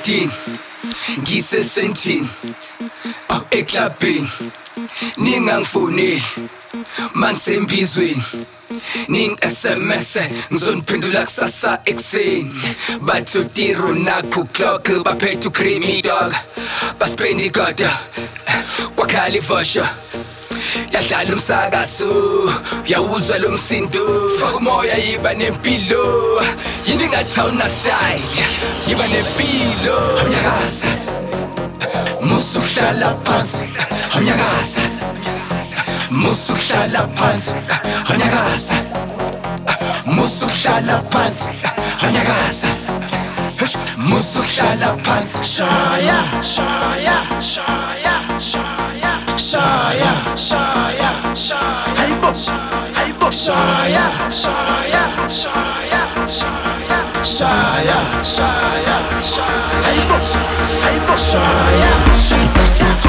13 ngisesentini eklabhini ningangifoneli mangsembizweni ning-SMS ngizoniphendula kusasa ekuseni bathi utiro nakho clock baphethe ucreamy dog baspendi ikoda kwakhala ivosho yadlala umsakazo uyawuzwa lo msindo faka umoya yiba nempilo yini ngathawuna style yiba nempilo awunyakaza musuhlala phansi awunyakaza musuhlala phansi awunyakaza musuhlala phansi awunyakaza musuhlala phansi shaya shaya shaya shaya shaya shaya shaya hayibo hayibo shaya shaya shaya shaya shaya shaya shaya hayibo hayibo shaya shaya